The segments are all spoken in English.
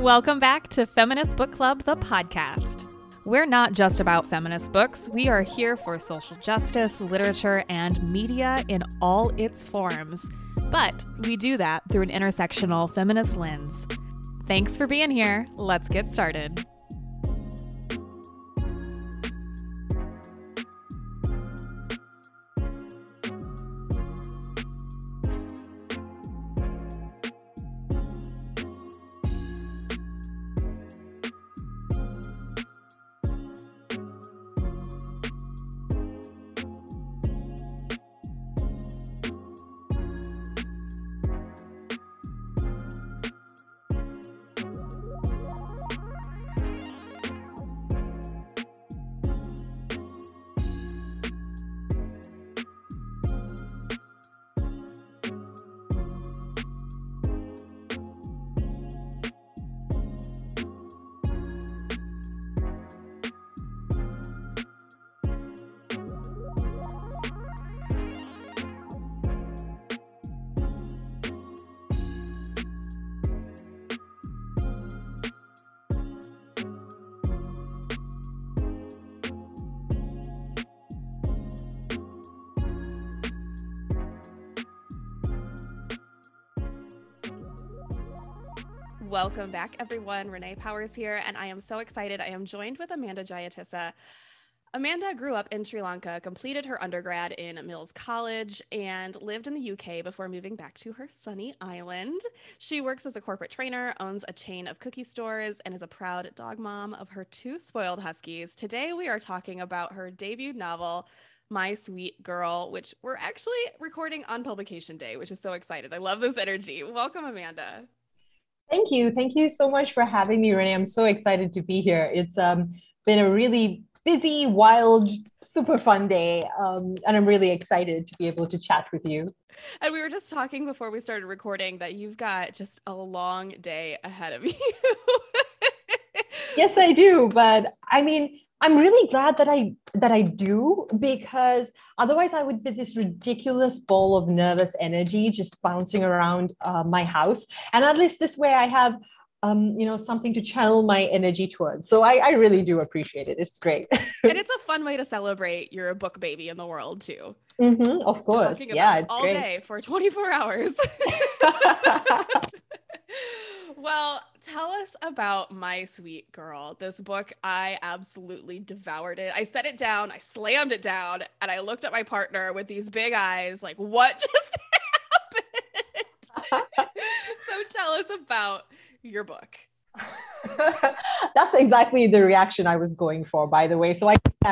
Welcome back to Feminist Book Club, the podcast. We're not just about feminist books. We are here for social justice, literature, and media in all its forms. But we do that through an intersectional feminist lens. Thanks for being here. Let's get started. Welcome back, everyone. Renee Powers here, and I am so excited. I am joined with Amanda Jayatissa. Amanda grew up in Sri Lanka, completed her undergrad in Mills College, and lived in the UK before moving back to her sunny island. She works as a corporate trainer, owns a chain of cookie stores, and is a proud dog mom of her two spoiled huskies. Today, we are talking about her debut novel, My Sweet Girl, which we're actually recording on publication day, which is so excited. I love this energy. Welcome, Amanda. Thank you. Thank you so much for having me, Renee. I'm so excited to be here. It's been a really busy, wild, super fun day. And I'm really excited to be able to chat with you. And we were just talking before we started recording that you've got just a long day ahead of you. Yes, I do. But I mean, I'm really glad that I do, because otherwise I would be this ridiculous ball of nervous energy just bouncing around my house. And at least this way I have, something to channel my energy towards. So I really do appreciate it. It's great. And it's a fun way to celebrate you're a book baby in the world too. Mm-hmm, of course. Talking Yeah, about it's all great. day for 24 hours. Well, tell us about My Sweet Girl. This book, I absolutely devoured it. I set it down, I slammed it down, and I looked at my partner with these big eyes like, what just happened? So tell us about your book. That's exactly the reaction I was going for, by the way. So I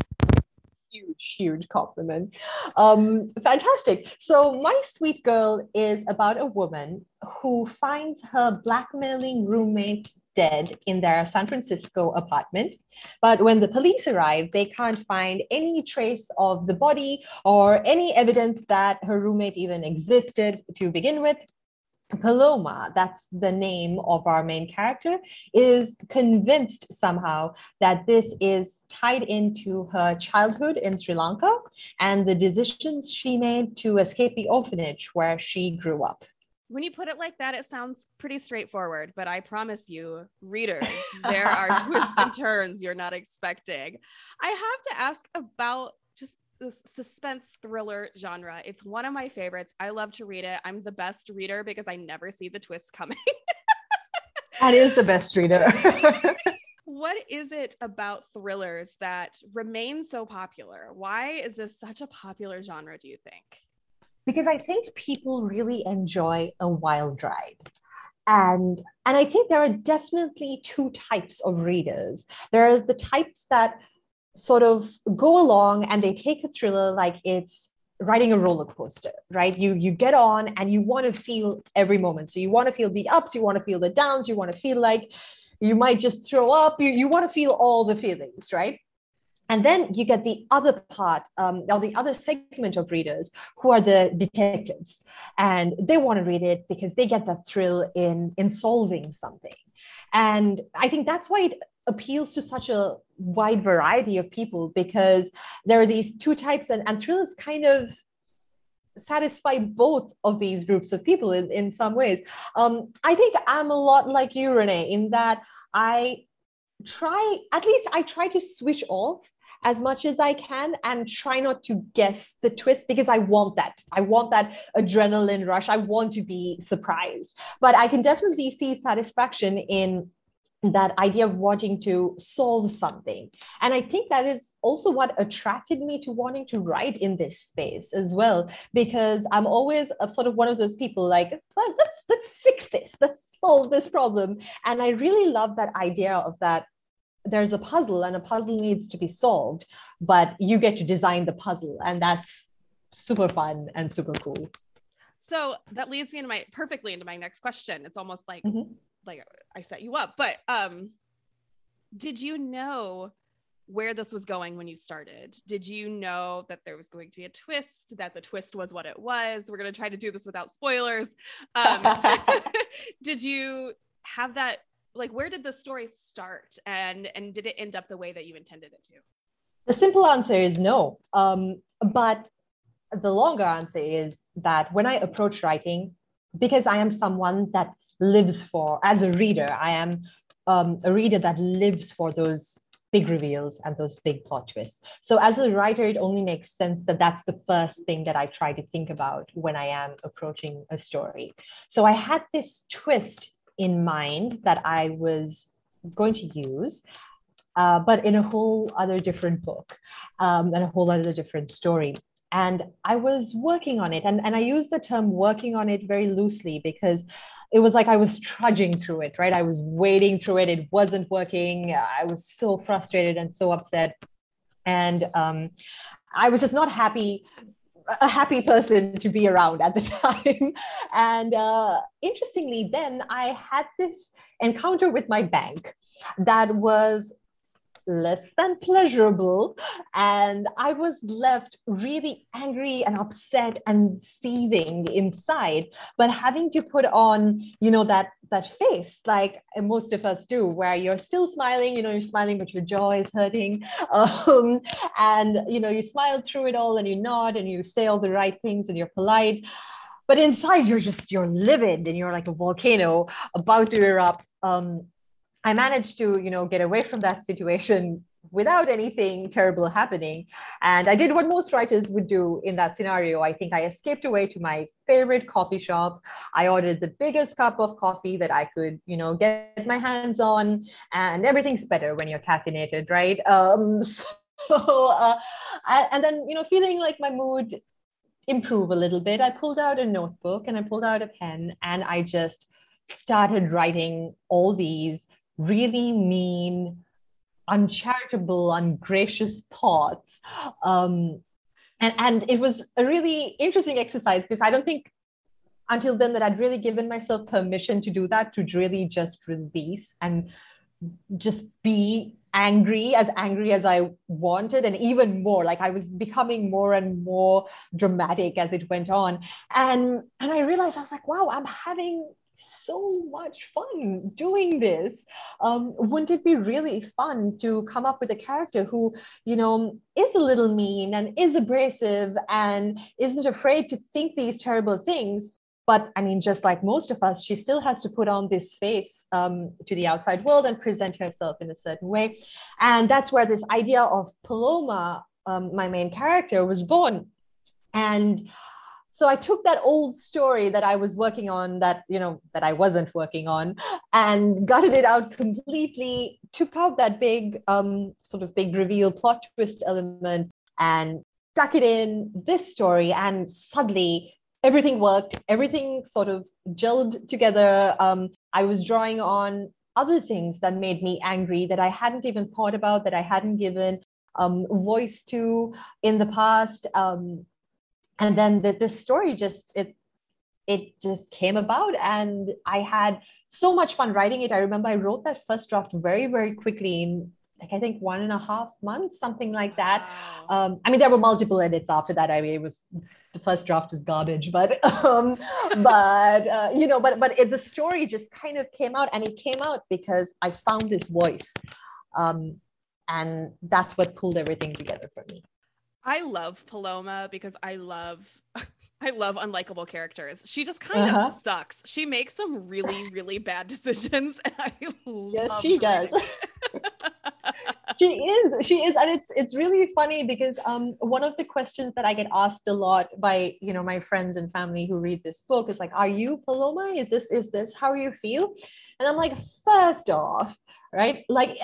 huge compliment. Fantastic. So My Sweet Girl is about a woman who finds her blackmailing roommate dead in their San Francisco apartment. But when the police arrive, they can't find any trace of the body or any evidence that her roommate even existed to begin with. Paloma, that's the name of our main character, is convinced somehow that this is tied into her childhood in Sri Lanka and the decisions she made to escape the orphanage where she grew up. When you put it like that, it sounds pretty straightforward, but I promise you, readers, there are twists and turns you're not expecting. I have to ask about just the suspense thriller genre. It's one of my favorites. I love to read it. I'm the best reader because I never see the twists coming. That is the best reader. What is it about thrillers that remain so popular? Why is this such a popular genre, do you think? Because I think people really enjoy a wild ride. And I think there are definitely two types of readers. There is the types that sort of go along and they take a thriller like it's riding a roller coaster, right? You get on and you want to feel every moment. So you want to feel the ups, you want to feel the downs, you want to feel like you might just throw up, you want to feel all the feelings, right? And then you get the other part, or the other segment of readers who are the detectives. And they want to read it because they get that thrill in solving something. And I think that's why it appeals to such a wide variety of people, because there are these two types, and thrill is kind of satisfy both of these groups of people in some ways. I think I'm a lot like you, Renee, in that I try to switch off as much as I can and try not to guess the twist, because I want that. I want that adrenaline rush. I want to be surprised. But I can definitely see satisfaction in that idea of wanting to solve something. And I think that is also what attracted me to wanting to write in this space as well, because I'm always a sort of one of those people like, let's fix this, let's solve this problem. And I really love that idea of that there's a puzzle and a puzzle needs to be solved, but you get to design the puzzle, and that's super fun and super cool. So that leads me perfectly into my next question. It's almost like, like I set you up, but did you know where this was going when you started? Did you know that there was going to be a twist, that the twist was what it was? We're going to try to do this without spoilers. Did you have that? Like, where did the story start, and did it end up the way that you intended it to? The simple answer is no. But the longer answer is that when I approach writing, because I am someone that lives for, as a reader, I am a reader that lives for those big reveals and those big plot twists. So as a writer, it only makes sense that that's the first thing that I try to think about when I am approaching a story. So I had this twist in mind that I was going to use, but in a whole other different book, and a whole other different story. And I was working on it. And I use the term working on it very loosely, because it was like I was trudging through it, right? I was wading through it. It wasn't working. I was so frustrated and so upset. And I was just not a happy person to be around at the time. And interestingly, then I had this encounter with my bank that was less than pleasurable. And I was left really angry and upset and seething inside, but having to put on, that face, like most of us do, where you're still smiling, you're smiling, but your jaw is hurting. And, you smile through it all, and you nod and you say all the right things and you're polite. But inside you're livid and you're like a volcano about to erupt. I managed to, get away from that situation without anything terrible happening. And I did what most writers would do in that scenario. I think I escaped away to my favorite coffee shop. I ordered the biggest cup of coffee that I could, get my hands on. And everything's better when you're caffeinated, right? And then, feeling like my mood improve a little bit, I pulled out a notebook and I pulled out a pen, and I just started writing all these really mean, uncharitable, ungracious thoughts. And it was a really interesting exercise, because I don't think until then that I'd really given myself permission to do that, to really just release and just be angry as I wanted, and even more. Like, I was becoming more and more dramatic as it went on. And I realized, I was like, wow, I'm having so much fun doing this. Wouldn't it be really fun to come up with a character who, is a little mean and is abrasive and isn't afraid to think these terrible things? But I mean, just like most of us, she still has to put on this face to the outside world and present herself in a certain way. And that's where this idea of Paloma, my main character, was born. And so I took that old story that I was working on, that I wasn't working on, and gutted it out completely, took out that big sort of big reveal plot twist element, and stuck it in this story. And suddenly everything worked. Everything sort of gelled together. I was drawing on other things that made me angry, that I hadn't even thought about, that I hadn't given voice to in the past. And then this story just just came about, and I had so much fun writing it. I remember I wrote that first draft very, very quickly, in I think 1.5 months, something like that. Wow. I mean, there were multiple edits after that. I mean, it was, the first draft is garbage, but the story just kind of came out, and it came out because I found this voice, and that's what pulled everything together for me. I love Paloma because I love I love unlikable characters. She just kind of Uh-huh. sucks. She makes some really, really bad decisions, and I Yes, she loved does. reading it. She is, and it's really funny because one of the questions that I get asked a lot by, you know, my friends and family who read this book is like, are you Paloma? Is this how you feel? And I'm like, first off, right, like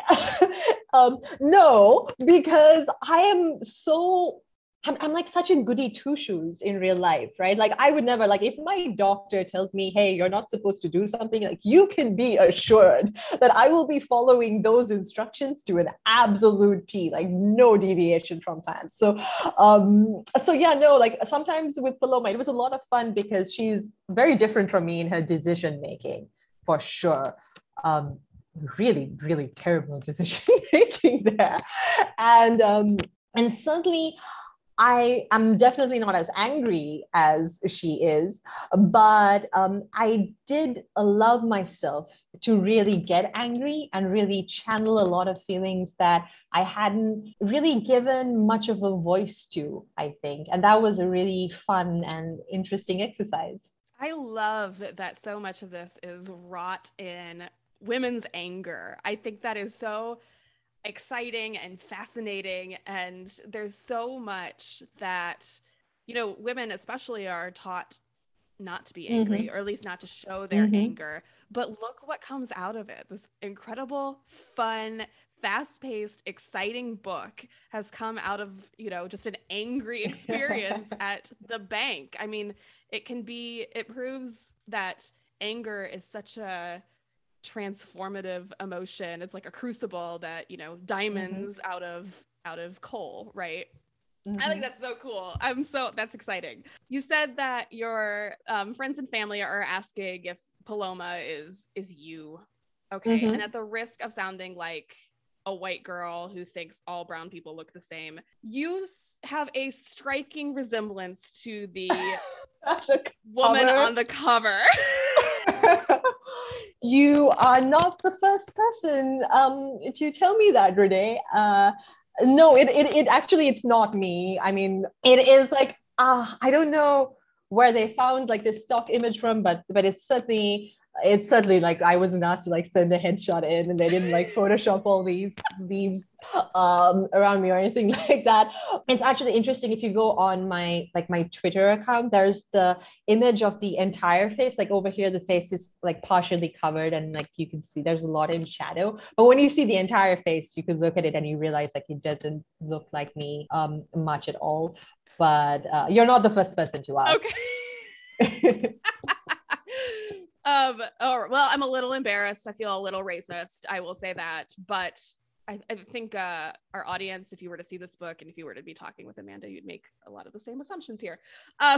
no, because I am so I'm like such a goody two shoes in real life, right? Like I would never, like if my doctor tells me, hey, you're not supposed to do something, like you can be assured that I will be following those instructions to an absolute T, like no deviation from plan. So yeah, no, like sometimes with Paloma, it was a lot of fun because she's very different from me in her decision making, for sure. Really, really terrible decision making there. And and suddenly I am definitely not as angry as she is, but I did allow myself to really get angry and really channel a lot of feelings that I hadn't really given much of a voice to, I think. And that was a really fun and interesting exercise. I love that so much of this is wrought in women's anger. I think that is so exciting and fascinating. And there's so much that, women especially are taught not to be angry, Mm-hmm. or at least not to show their Mm-hmm. anger. But look what comes out of it. This incredible, fun, fast-paced, exciting book has come out of, just an angry experience at the bank. I mean, it proves that anger is such a transformative emotion. It's like a crucible that, Mm-hmm. diamonds out of coal, right? I think Mm-hmm. that's so cool. That's exciting. You said that your friends and family are asking if Paloma is you. Okay. And Mm-hmm. at the risk of sounding like a white girl who thinks all brown people look the same, you have a striking resemblance to the The woman cover. on the cover. You are not the first person to tell me that, Renee. No, it actually it's not me. I mean, it is like I don't know where they found like this stock image from, but it's certainly like I wasn't asked to like send a headshot in, and they didn't like Photoshop all these leaves around me or anything like that. It's actually interesting if you go on my Twitter account. There's the image of the entire face. Like over here, the face is like partially covered, and like you can see there's a lot in shadow. But when you see the entire face, you could look at it and you realize like it doesn't look like me much at all. But you're not the first person to ask. Okay. Well, I'm a little embarrassed. I feel a little racist. I will say that, but I think our audience, if you were to see this book and if you were to be talking with Amanda, you'd make a lot of the same assumptions here. Um,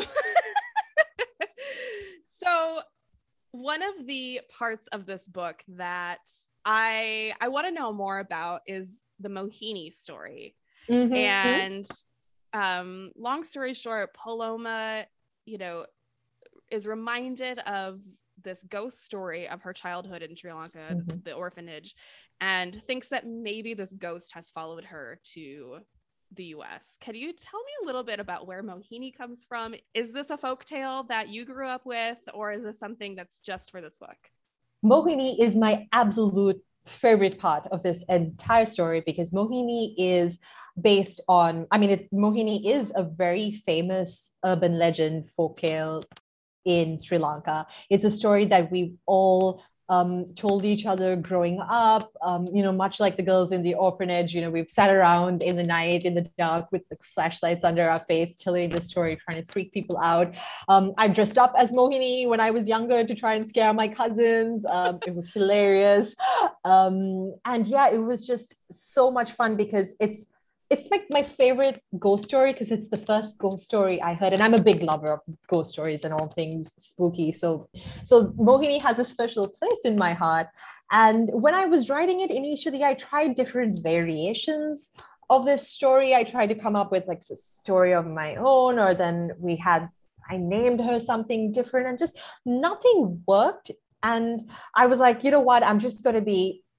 so one of the parts of this book that I want to know more about is the Mohini story. Mm-hmm. And long story short, Paloma, you know, is reminded of this ghost story of her childhood in Sri Lanka, Mm-hmm. the orphanage, and thinks that maybe this ghost has followed her to the US. Can you tell me a little bit about where Mohini comes from? Is this a folk tale that you grew up with, or is this something that's just for this book? Mohini is my absolute favorite part of this entire story because Mohini is based on, I mean, Mohini is a very famous urban legend folktale in Sri Lanka. It's a story that we all told each other growing up. Much like the girls in the orphanage, we've sat around in the night, in the dark, with the flashlights under our face, telling the story, trying to freak people out. I dressed up as Mohini when I was younger to try and scare my cousins. It was hilarious. And yeah, it was just so much fun because it's like my favorite ghost story because it's the first ghost story I heard, and I'm a big lover of ghost stories and all things spooky. So Mohini has a special place in my heart. And when I was writing it initially, I tried different variations of this story. I tried to come up with like a story of my own, or then I named her something different, and just nothing worked. And I was like, you know what? I'm just going to be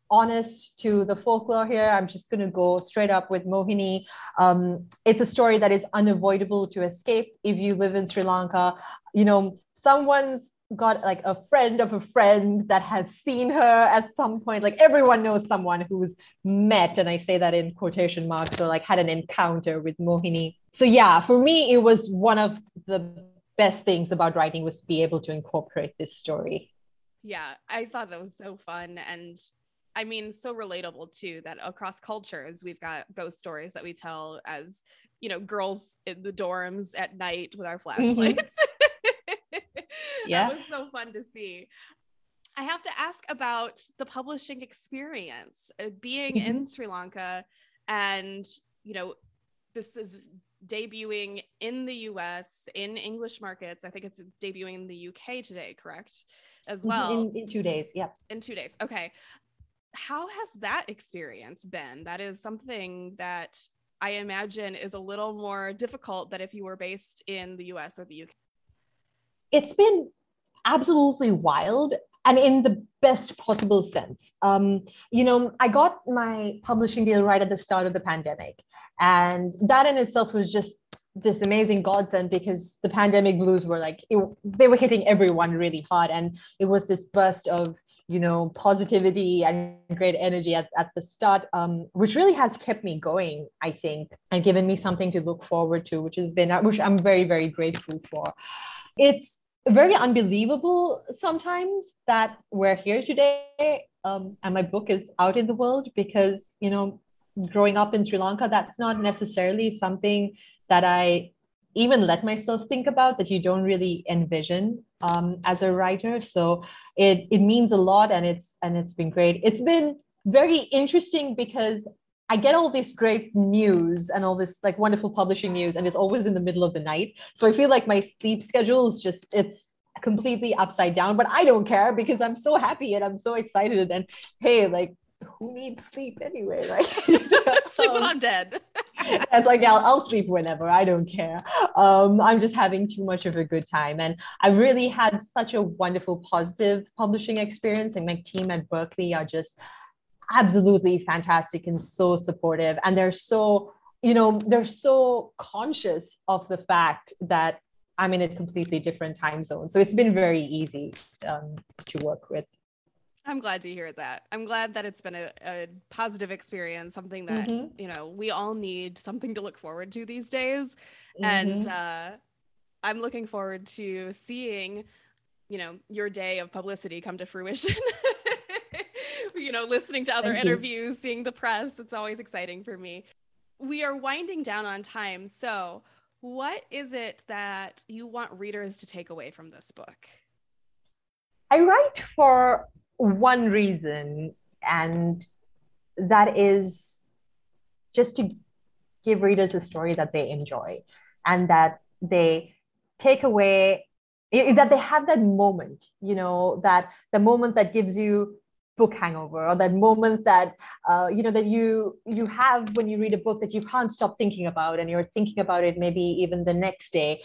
honest to the folklore here, I'm just going to go straight up with Mohini. It's a story that is unavoidable to escape if you live in Sri Lanka. Someone's got like a friend of a friend that has seen her at some point. Like everyone knows someone who's met, and I say that in quotation marks, or like had an encounter with Mohini. So yeah, for me, it was one of the best things about writing was to be able to incorporate this story. Yeah, I thought that was so fun. And I mean, so relatable too, that across cultures, we've got ghost stories that we tell as, girls in the dorms at night with our flashlights. Yeah. That was so fun to see. I have to ask about the publishing experience, being in Sri Lanka, and, this is debuting in the US in English markets. I think it's debuting in the UK today, correct? As well. In 2 days. Yeah. In 2 days. Okay. How has that experience been? That is something that I imagine is a little more difficult than if you were based in the US or the UK. It's been absolutely wild, and in the best possible sense. I got my publishing deal right at the start of the pandemic, and that in itself was just this amazing godsend, because the pandemic blues were they were hitting everyone really hard, and it was this burst of positivity and great energy at the start, which really has kept me going, I think, and given me something to look forward to, which I'm very, very grateful for. It's very unbelievable sometimes that we're here today, and my book is out in the world, because growing up in Sri Lanka, that's not necessarily something that I even let myself think about, that you don't really envision as a writer. So it means a lot, and it's been great. It's been very interesting because I get all this great news and all this like wonderful publishing news, and it's always in the middle of the night. So I feel like my sleep schedule is it's completely upside down, but I don't care, because I'm so happy and I'm so excited. And hey, like, who needs sleep anyway, right? Sleep when I'm dead. It's like, I'll sleep whenever, I don't care. I'm just having too much of a good time, and I really had such a wonderful positive publishing experience, and my team at Berkeley are just absolutely fantastic and so supportive, and they're so conscious of the fact that I'm in a completely different time zone, so it's been very easy to work with. I'm glad to hear that. I'm glad that it's been a positive experience, something that we all need something to look forward to these days. And I'm looking forward to seeing your day of publicity come to fruition. Listening to other interviews, seeing the press, it's always exciting for me. We are winding down on time. So what is it that you want readers to take away from this book? I write for one reason, and that is just to give readers a story that they enjoy, and that they take away, that they have that moment, that the moment that gives you book hangover, or that moment that that you have when you read a book that you can't stop thinking about, and you're thinking about it maybe even the next day.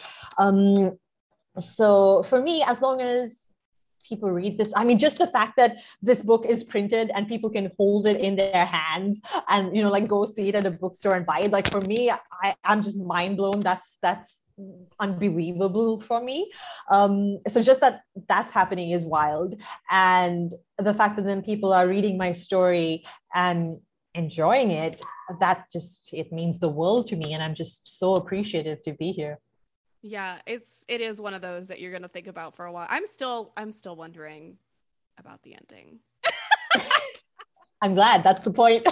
So for me, as long as people read this, I mean, just the fact that this book is printed and people can hold it in their hands and go see it at a bookstore and buy it, like, for me, I'm just mind blown. That's unbelievable for me. So just that's happening is wild, and the fact that then people are reading my story and enjoying it, it means the world to me, and I'm just so appreciative to be here. Yeah, it is one of those that you're going to think about for a while. I'm still wondering about the ending. I'm glad. That's the point.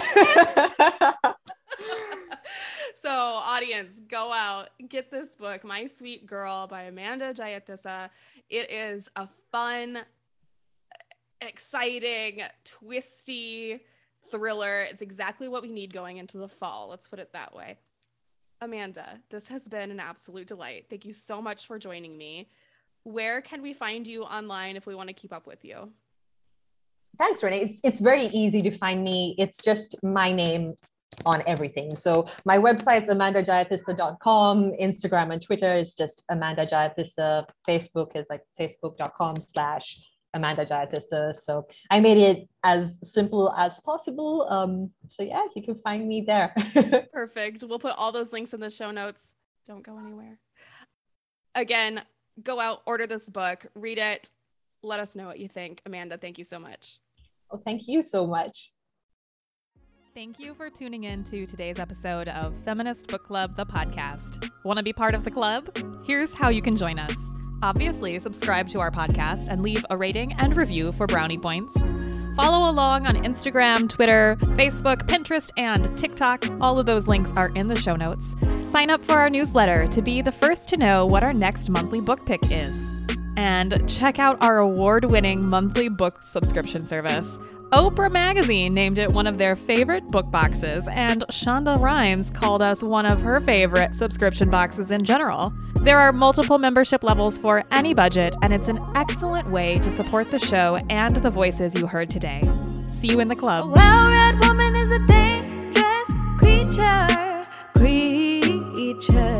So audience, go out, get this book, My Sweet Girl by Amanda Jayatissa. It is a fun, exciting, twisty thriller. It's exactly what we need going into the fall. Let's put it that way. Amanda, this has been an absolute delight. Thank you so much for joining me. Where can we find you online if we want to keep up with you? Thanks, Renee. It's very easy to find me. It's just my name on everything. So my website's amandajayatissa.com. Instagram and Twitter is just Amanda Jayatissa. Facebook is like facebook.com/ Amanda Jayatissa. So I made it as simple as possible. So yeah, you can find me there. Perfect. We'll put all those links in the show notes. Don't go anywhere. Again, go out, order this book, read it. Let us know what you think. Amanda, thank you so much. Well, thank you so much. Thank you for tuning in to today's episode of Feminist Book Club, the podcast. Want to be part of the club? Here's how you can join us. Obviously, subscribe to our podcast and leave a rating and review for brownie points. Follow along on Instagram, Twitter, Facebook, Pinterest, and TikTok. All of those links are in the show notes. Sign up for our newsletter to be the first to know what our next monthly book pick is. And check out our award-winning monthly book subscription service. Oprah Magazine named it one of their favorite book boxes, and Shonda Rhimes called us one of her favorite subscription boxes in general. There are multiple membership levels for any budget, and it's an excellent way to support the show and the voices you heard today. See you in the club. A well-read woman is a dangerous creature.